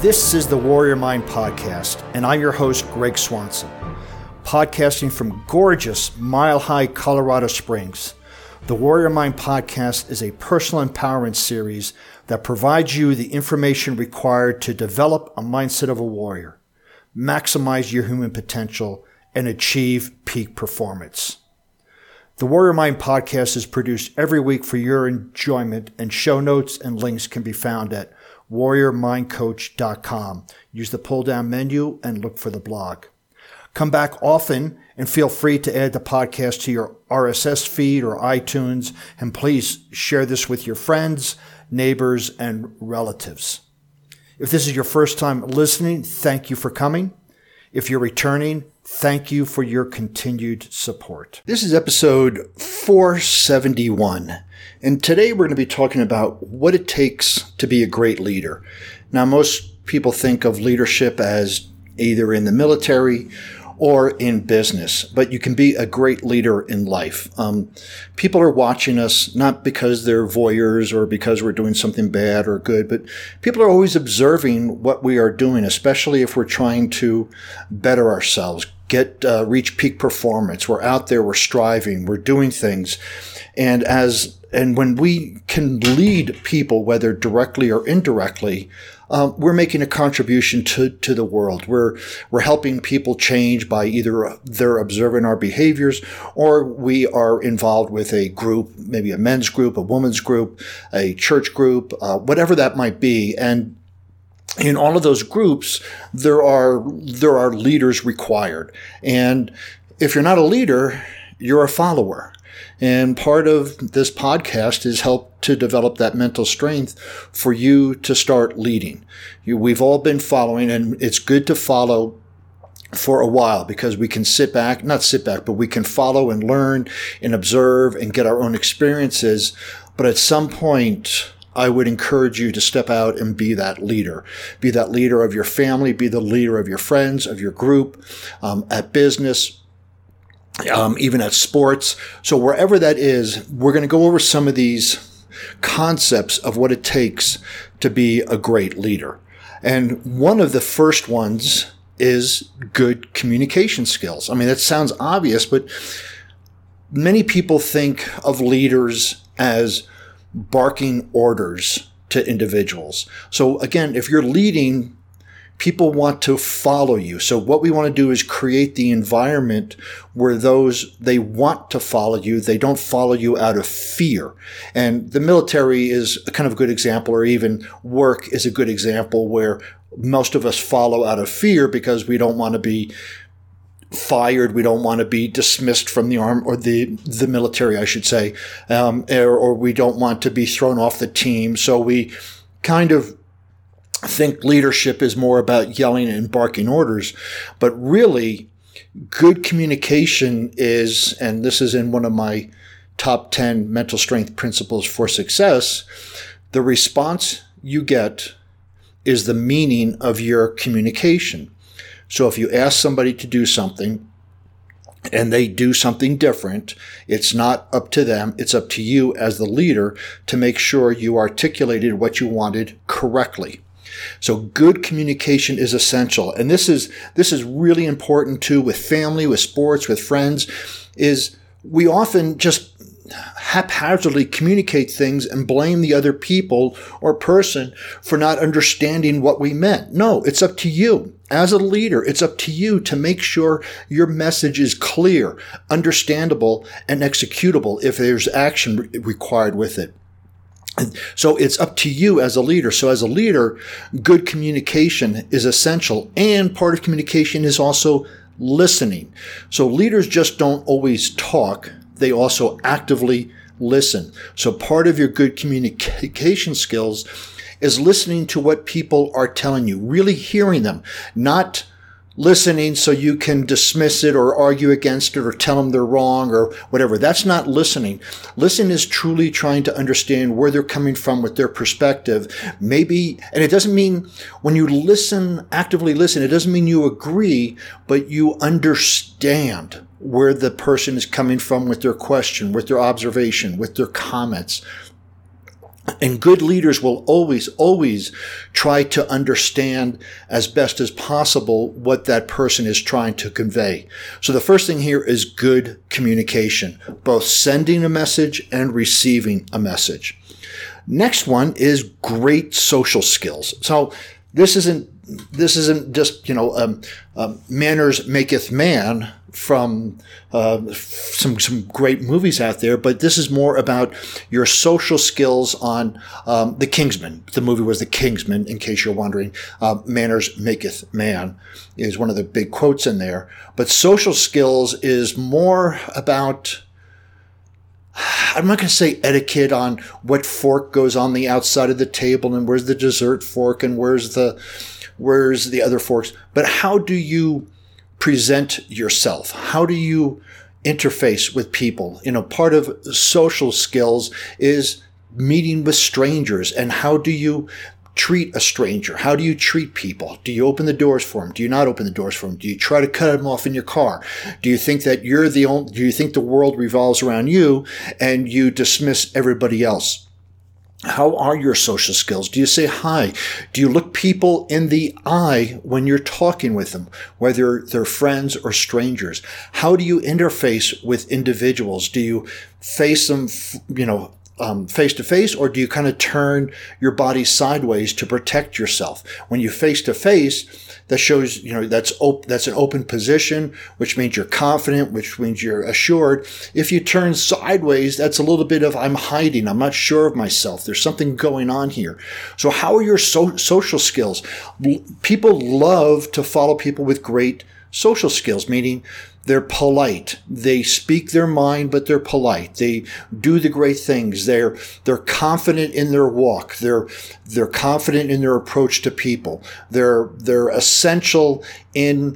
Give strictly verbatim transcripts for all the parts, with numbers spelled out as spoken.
This is the Warrior Mind Podcast, and I'm your host, Greg Swanson. Podcasting from gorgeous Mile High, Colorado Springs. The Warrior Mind Podcast is a personal empowerment series that provides you the information required to develop a mindset of a warrior, maximize your human potential, and achieve peak performance. The Warrior Mind Podcast is produced every week for your enjoyment, and show notes and links can be found at warrior mind coach dot com. Use the pull-down menu and look for the blog. Come back often and feel free to add the podcast to your R S S feed or iTunes, and please share this with your friends, neighbors, and relatives. If this is your first time listening, thank you for coming. If you're returning, thank you for your continued support. This is episode four seventy-one, and today we're going to be talking about what it takes to be a great leader. Now, most people think of leadership as either in the military or in business, but you can be a great leader in life. Um, people are watching us not because they're voyeurs or because we're doing something bad or good, but people are always observing what we are doing, especially if we're trying to better ourselves, get uh, reach peak performance. We're out there, we're striving, we're doing things, and as and when we can lead people, whether directly or indirectly, Um, we're making a contribution to, to the world. We're, we're helping people change by either they're observing our behaviors or we are involved with a group, maybe a men's group, a women's group, a church group, uh, whatever that might be. And in all of those groups, there are, there are leaders required. And if you're not a leader, you're a follower. And part of this podcast is help to develop that mental strength for you to start leading. You, we've all been following, and it's good to follow for a while because we can sit back, not sit back, but we can follow and learn and observe and get our own experiences. But at some point, I would encourage you to step out and be that leader. Be that leader of your family, be the leader of your friends, of your group, um, at business, Um, even at sports. So wherever that is, we're going to go over some of these concepts of what it takes to be a great leader. And one of the first ones is good communication skills. I mean, that sounds obvious, but many people think of leaders as barking orders to individuals. So again, if you're leading, people want to follow you. So what we want to do is create the environment where those, they want to follow you. They don't follow you out of fear. And the military is a kind of a good example, or even work is a good example where most of us follow out of fear because we don't want to be fired. We don't want to be dismissed from the arm or the, the military, I should say. Um, or, or we don't want to be thrown off the team. So we kind of think leadership is more about yelling and barking orders, but really good communication is, and this is in one of my top ten mental strength principles for success, the response you get is the meaning of your communication. So if you ask somebody to do something and they do something different, it's not up to them. It's up to you as the leader to make sure you articulated what you wanted correctly. So good communication is essential. And this is, this is really important too with family, with sports, with friends, is we often just haphazardly communicate things and blame the other people or person for not understanding what we meant. No, it's up to you. As a leader, it's up to you to make sure your message is clear, understandable, and executable if there's action required with it. So it's up to you as a leader. So as a leader, good communication is essential. And part of communication is also listening. So leaders just don't always talk. They also actively listen. So part of your good communication skills is listening to what people are telling you, really hearing them, not listening so you can dismiss it or argue against it or tell them they're wrong or whatever. That's not listening. Listen is truly trying to understand where they're coming from with their perspective. Maybe, and it doesn't mean when you listen, actively listen, it doesn't mean you agree, but you understand where the person is coming from with their question, with their observation, with their comments. And good leaders will always, always try to understand as best as possible what that person is trying to convey. So the first thing here is good communication, both sending a message and receiving a message. Next one is great social skills. So this isn't this isn't just, you know, um, um, manners maketh man from uh, some some great movies out there, but this is more about your social skills on um, The Kingsman. The movie was The Kingsman, in case you're wondering. Uh, manners maketh man is one of the big quotes in there. But social skills is more about, I'm not going to say etiquette on what fork goes on the outside of the table and where's the dessert fork and where's the where's the other forks, but how do you present yourself? How do you interface with people? You know, part of social skills is meeting with strangers, and how do you treat a stranger? How do you treat people? Do you open the doors for them? Do you not open the doors for them? Do you try to cut them off in your car? Do you think that you're the only, do you think the world revolves around you and you dismiss everybody else? How are your social skills? Do you say hi? Do you look people in the eye when you're talking with them, whether they're friends or strangers? How do you interface with individuals? Do you face them, you know, Um, face to face, or do you kind of turn your body sideways to protect yourself? When you face to face, that shows, you know, that's op- that's an open position, which means you're confident, which means you're assured. If you turn sideways, that's a little bit of, I'm hiding, I'm not sure of myself, there's something going on here. So how are your so- social skills? People love to follow people with great social skills, meaning they're polite. They speak their mind, but they're polite. They do the great things. They're they're confident in their walk. They're they're confident in their approach to people. They're they're essential in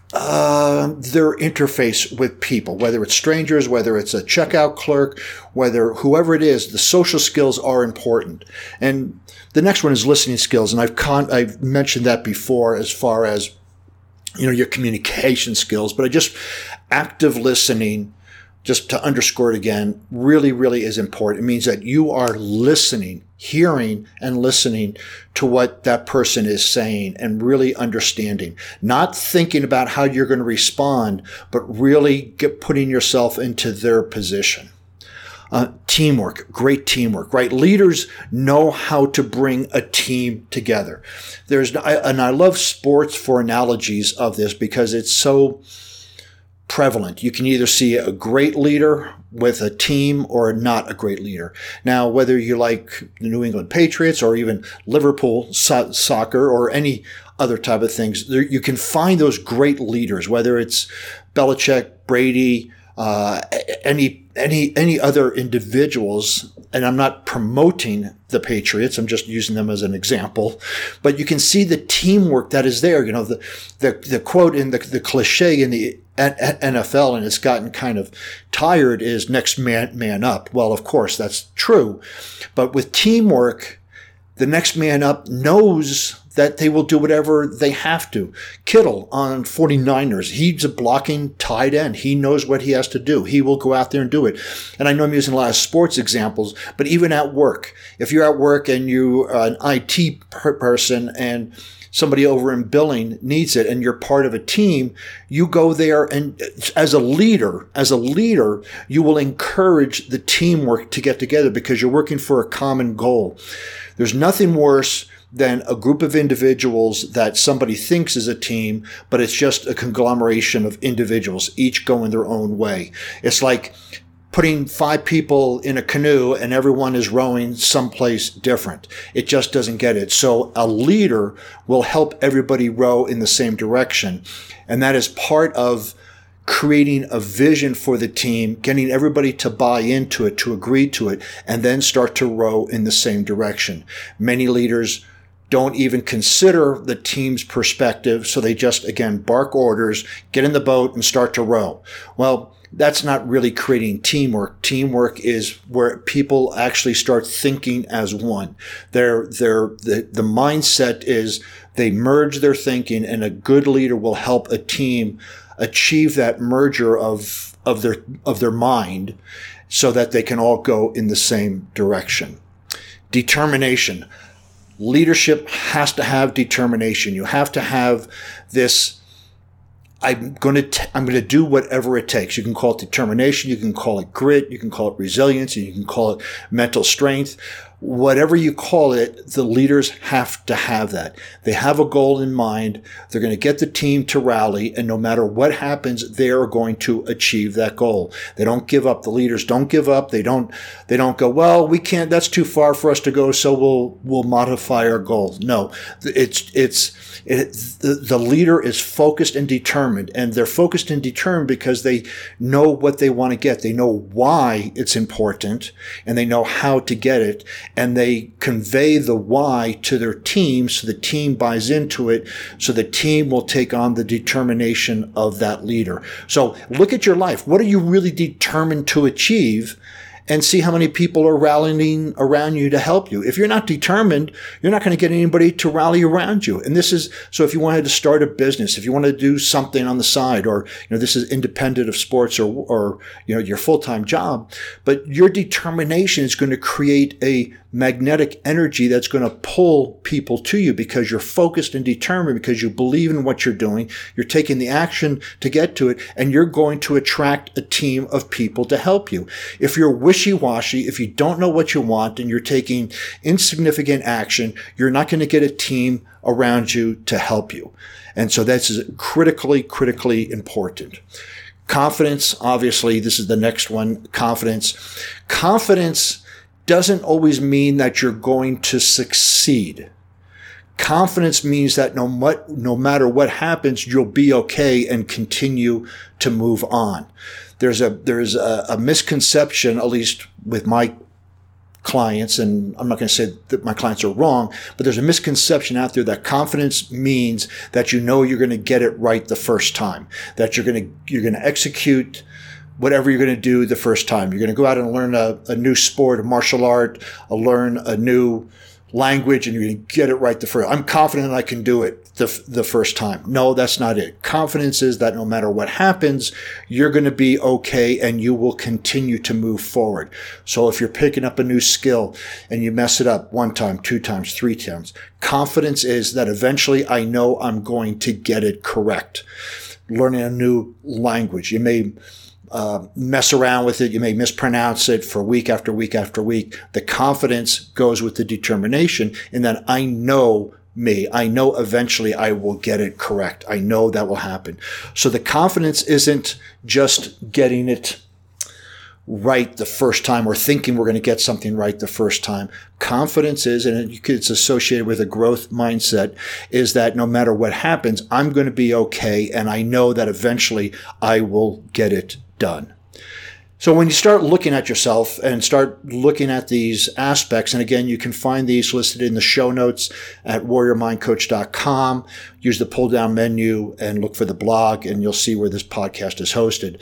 uh, their interface with people, whether it's strangers, whether it's a checkout clerk, whether whoever it is. The social skills are important. And the next one is listening skills, and I've con- I've mentioned that before as far as, you know, your communication skills, but I just, active listening, just to underscore it again, really, really is important. It means that you are listening, hearing and listening to what that person is saying and really understanding, not thinking about how you're going to respond, but really get, putting yourself into their position. Uh, teamwork, great teamwork, right? Leaders know how to bring a team together. There's, and I love sports for analogies of this because it's so prevalent. You can either see a great leader with a team or not a great leader. Now, whether you like the New England Patriots or even Liverpool so- soccer or any other type of things, there, you can find those great leaders, whether it's Belichick, Brady, uh, any any any other individuals, and I'm not promoting the Patriots, I'm just using them as an example, but you can see the teamwork that is there. You know, the the, the quote in the, the cliche in the N F L, and it's gotten kind of tired, is next man, man up. Well, of course, that's true. But with teamwork, the next man up knows that they will do whatever they have to. Kittle on forty-niners, he's a blocking tight end. He knows what he has to do. He will go out there and do it. And I know I'm using a lot of sports examples, but even at work, if you're at work and you're an I T person and somebody over in billing needs it and you're part of a team, you go there and as a leader, as a leader, you will encourage the teamwork to get together because you're working for a common goal. There's nothing worse than a group of individuals that somebody thinks is a team, but it's just a conglomeration of individuals, each going their own way. It's like putting five people in a canoe and everyone is rowing someplace different. It just doesn't get it. So a leader will help everybody row in the same direction. And that is part of creating a vision for the team, getting everybody to buy into it, to agree to it, and then start to row in the same direction. Many leaders don't even consider the team's perspective, so they just, again, bark orders, get in the boat, and start to row. Well, that's not really creating teamwork. Teamwork is where people actually start thinking as one. Their, their, the, the mindset is they merge their thinking, and a good leader will help a team achieve that merger of, of their, of their mind so that they can all go in the same direction. Determination. Leadership has to have determination. You have to have this, I'm going to, t- I'm going to do whatever it takes. You can call it determination. You can call it grit. You can call it resilience. You can call it mental strength. Whatever you call it, the leaders have to have that. They have a goal in mind. They're going to get the team to rally, and no matter what happens, they are going to achieve that goal. They don't give up. The leaders don't give up. They don't, they don't go, well, we can't, that's too far for us to go, so we'll, we'll modify our goal. No, it's, it's, it, the, the leader is focused and determined, and they're focused and determined because they know what they want to get. They know why it's important, and they know how to get it. And they convey the why to their team so the team buys into it, so the team will take on the determination of that leader. So look at your life. What are you really determined to achieve? And see how many people are rallying around you to help you. If you're not determined, you're not going to get anybody to rally around you. And this is, so if you wanted to start a business, if you want to do something on the side, or, you know, this is independent of sports or, or, you know, your full-time job, but your determination is going to create a magnetic energy that's going to pull people to you because you're focused and determined, because you believe in what you're doing. You're taking the action to get to it, and you're going to attract a team of people to help you. If you're wishy-washy, if you don't know what you want and you're taking insignificant action, you're not going to get a team around you to help you. And so that's critically, critically important. Confidence, obviously, this is the next one, confidence. Confidence doesn't always mean that you're going to succeed. Confidence means that no, what, no matter what happens, you'll be okay and continue to move on. There's a, there's a, a misconception, at least with my clients, and I'm not going to say that my clients are wrong, but there's a misconception out there that confidence means that you know you're going to get it right the first time, that you're going to, you're going to execute whatever you're going to do the first time. You're going to go out and learn a, a new sport, a martial art, a learn a new language, and you're going to get it right the first. I'm confident I can do it the, the first time. No, that's not it. Confidence is that no matter what happens, you're going to be okay and you will continue to move forward. So if you're picking up a new skill and you mess it up one time, two times, three times, confidence is that eventually I know I'm going to get it correct. Learning a new language, you may Uh, mess around with it. You may mispronounce it for week after week after week. The confidence goes with the determination in that I know me. I know eventually I will get it correct. I know that will happen. So the confidence isn't just getting it right the first time or thinking we're going to get something right the first time. Confidence is, and it's associated with a growth mindset, is that no matter what happens, I'm going to be okay. And I know that eventually I will get it done. So when you start looking at yourself and start looking at these aspects, and again, you can find these listed in the show notes at warrior mind coach dot com. Use the pull down menu and look for the blog, and you'll see where this podcast is hosted.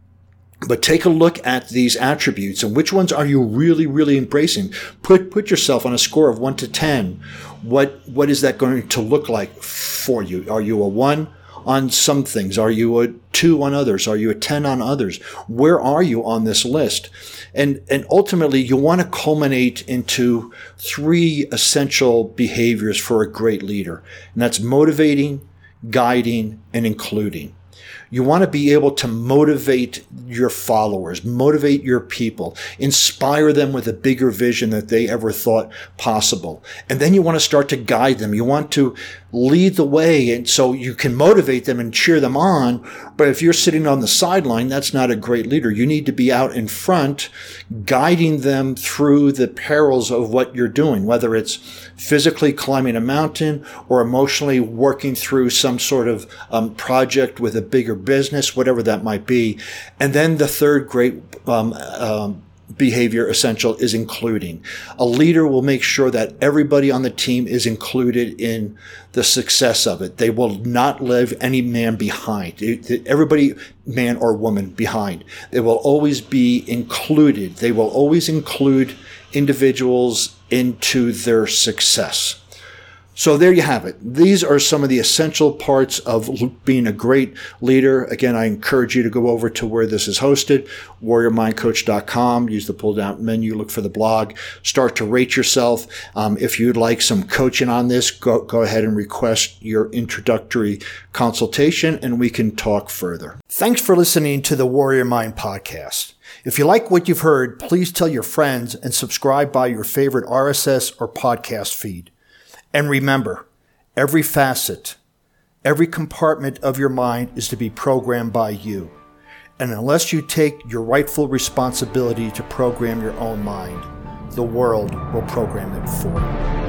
But take a look at these attributes and which ones are you really, really embracing? Put, put yourself on a score of one to ten. What, what is that going to look like for you? Are you a one on some things? Are you a two on others? Are you a ten on others? Where are you on this list? And, and ultimately you want to culminate into three essential behaviors for a great leader. And that's motivating, guiding, and including. You want to be able to motivate your followers, motivate your people, inspire them with a bigger vision that they ever thought possible. And then you want to start to guide them. You want to lead the way, and so you can motivate them and cheer them on. But if you're sitting on the sideline, that's not a great leader. You need to be out in front, guiding them through the perils of what you're doing, whether it's physically climbing a mountain or emotionally working through some sort of um, project with a bigger business, whatever that might be. And then the third great um, um, behavior essential is including. A leader will make sure that everybody on the team is included in the success of it. They will not leave any man behind. Everybody, man or woman, behind. They will always be included. They will always include individuals into their success. So there you have it. These are some of the essential parts of being a great leader. Again, I encourage you to go over to where this is hosted, warrior mind coach dot com. Use the pull-down menu, look for the blog, start to rate yourself. Um, if you'd like some coaching on this, go, go ahead and request your introductory consultation and we can talk further. Thanks for listening to the Warrior Mind Podcast. If you like what you've heard, please tell your friends and subscribe by your favorite R S S or podcast feed. And remember, every facet, every compartment of your mind is to be programmed by you. And unless you take your rightful responsibility to program your own mind, the world will program it for you.